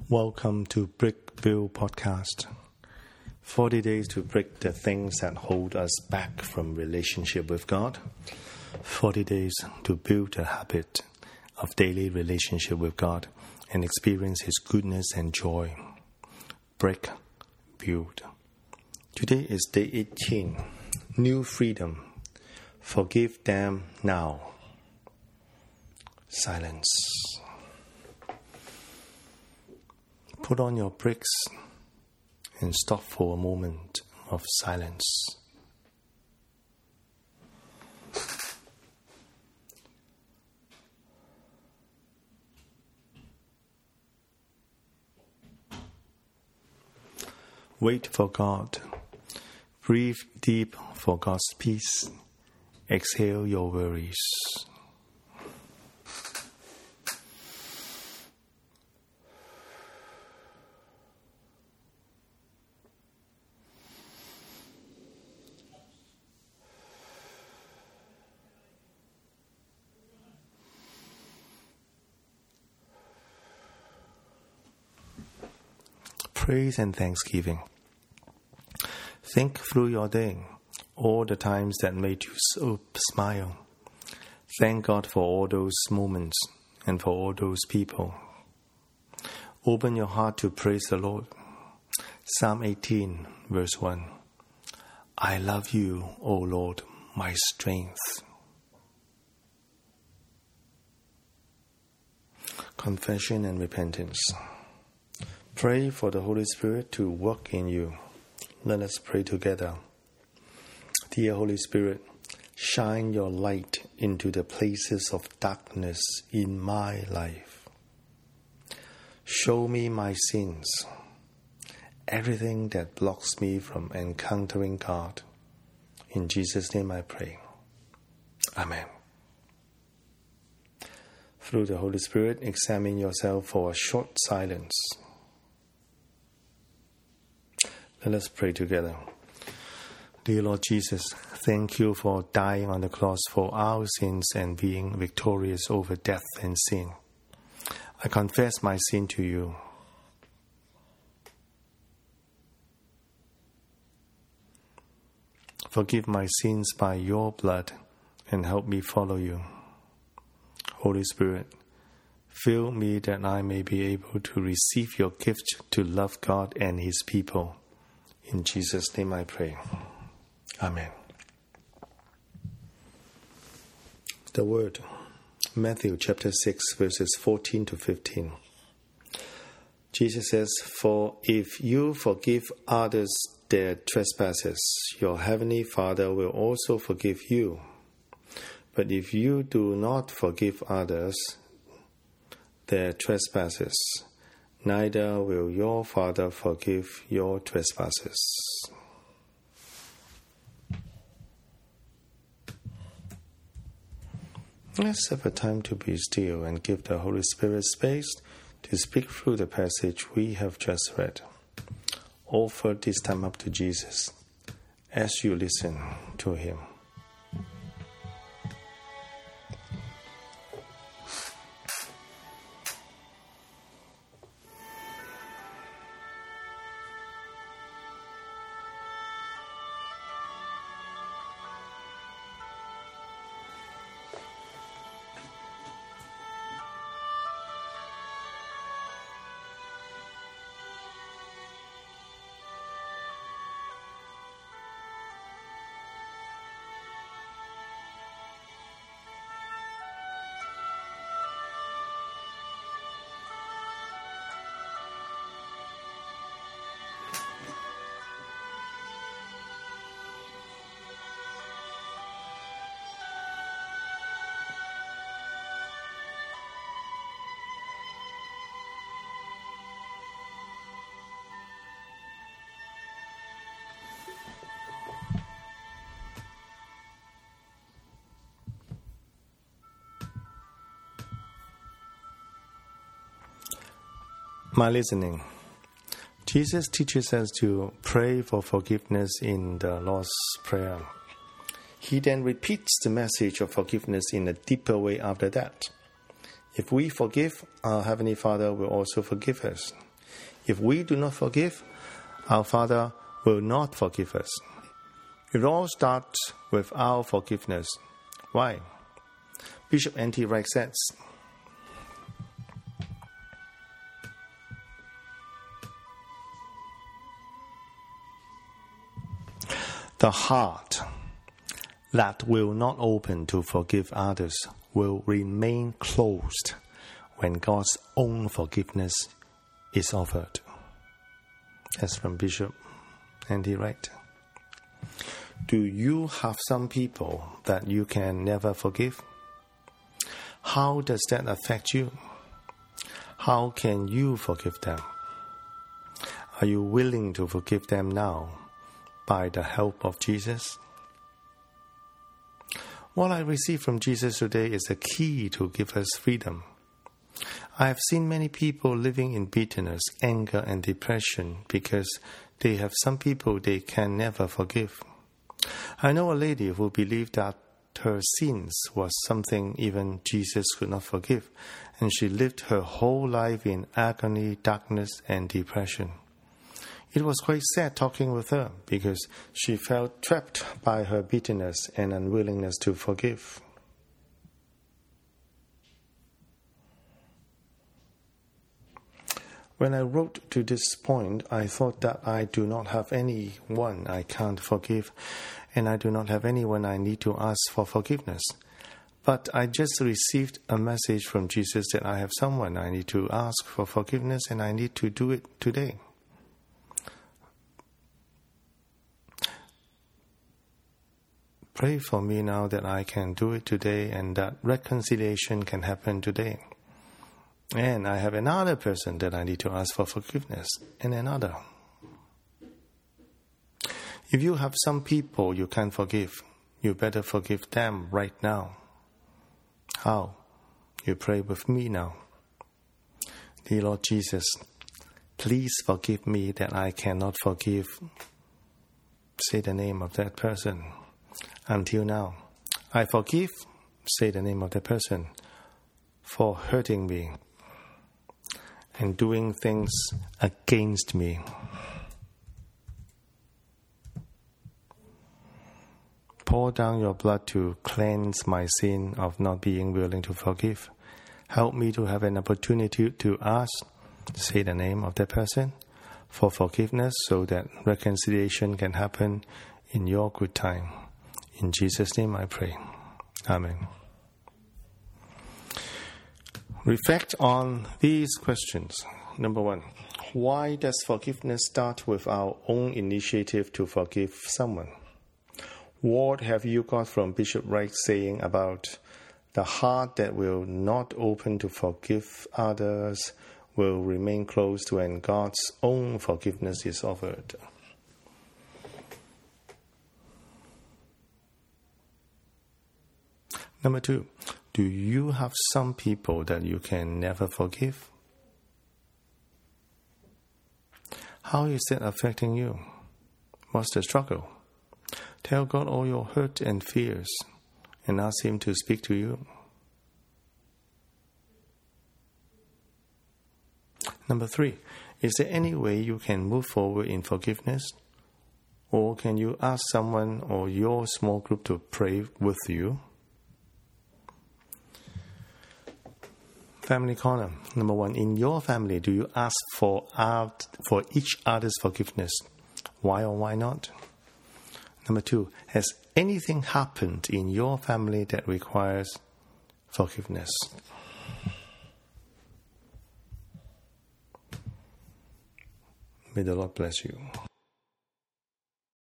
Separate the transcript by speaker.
Speaker 1: Welcome to Brickville Podcast. 40 days to break the things that hold us back from relationship with God. 40 days to build a habit of daily relationship with God and experience His goodness and joy. Break, build. Today is day 18. New freedom. Forgive them now. Silence. Put on your brakes and stop for a moment of silence. Wait for God. Breathe deep for God's peace. Exhale your worries. Praise and thanksgiving. Think through your day, all the times that made you smile. Thank God for all those moments and for all those people. Open your heart to praise the Lord. Psalm 18, verse 1. I love you, O Lord, my strength. Confession and repentance. Pray for the Holy Spirit to work in you. Let us pray together. Dear Holy Spirit, shine your light into the places of darkness in my life. Show me my sins, everything that blocks me from encountering God. In Jesus' name I pray. Amen. Through the Holy Spirit, examine yourself for a short silence. Let us pray together. Dear Lord Jesus, thank you for dying on the cross for our sins and being victorious over death and sin. I confess my sin to you. Forgive my sins by your blood and help me follow you. Holy Spirit, fill me that I may be able to receive your gift to love God and His people. In Jesus' name I pray. Amen. The Word. Matthew chapter 6 verses 14 to 15. Jesus says, For if you forgive others their trespasses, your heavenly Father will also forgive you. But if you do not forgive others their trespasses, neither will your Father forgive your trespasses. Let's have a time to be still and give the Holy Spirit space to speak through the passage we have just read. Offer this time up to Jesus as you listen to Him. My listening. Jesus teaches us to pray for forgiveness in the Lord's Prayer. He then repeats the message of forgiveness in a deeper way after that. If we forgive, our Heavenly Father will also forgive us. If we do not forgive, our Father will not forgive us. It all starts with our forgiveness. Why? Bishop N.T. Wright says, the heart that will not open to forgive others will remain closed when God's own forgiveness is offered. That's from Bishop N.T. Wright. Do you have some people that you can never forgive? How does that affect you? How can you forgive them? Are you willing to forgive them now by the help of Jesus? What I received from Jesus today is the key to give us freedom. I have seen many people living in bitterness, anger, and depression because they have some people they can never forgive. I know a lady who believed that her sins was something even Jesus could not forgive, and she lived her whole life in agony, darkness, and depression. It was quite sad talking with her because she felt trapped by her bitterness and unwillingness to forgive. When I wrote to this point, I thought that I do not have anyone I can't forgive, and I do not have anyone I need to ask for forgiveness. But I just received a message from Jesus that I have someone I need to ask for forgiveness, and I need to do it today. Pray for me now that I can do it today and that reconciliation can happen today. And I have another person that I need to ask for forgiveness, and another. If you have some people you can't forgive, you better forgive them right now. How? You pray with me now. Dear Lord Jesus, please forgive me that I cannot forgive. Say the name of that person. Until now, I forgive, say the name of that person, for hurting me and doing things against me. Pour down your blood to cleanse my sin of not being willing to forgive. Help me to have an opportunity to ask, say the name of that person, for forgiveness so that reconciliation can happen in your good time. In Jesus' name I pray. Amen. Reflect on these questions. Number 1, why does forgiveness start with our own initiative to forgive someone? What have you got from Bishop Wright saying about the heart that will not open to forgive others will remain closed when God's own forgiveness is offered? Number 2, do you have some people that you can never forgive? How is that affecting you? What's the struggle? Tell God all your hurt and fears and ask Him to speak to you. Number 3, is there any way you can move forward in forgiveness? Or can you ask someone or your small group to pray with you? Family Corner. Number 1, in your family, do you ask for each other's forgiveness? Why or why not? Number 2, has anything happened in your family that requires forgiveness? May the Lord bless you.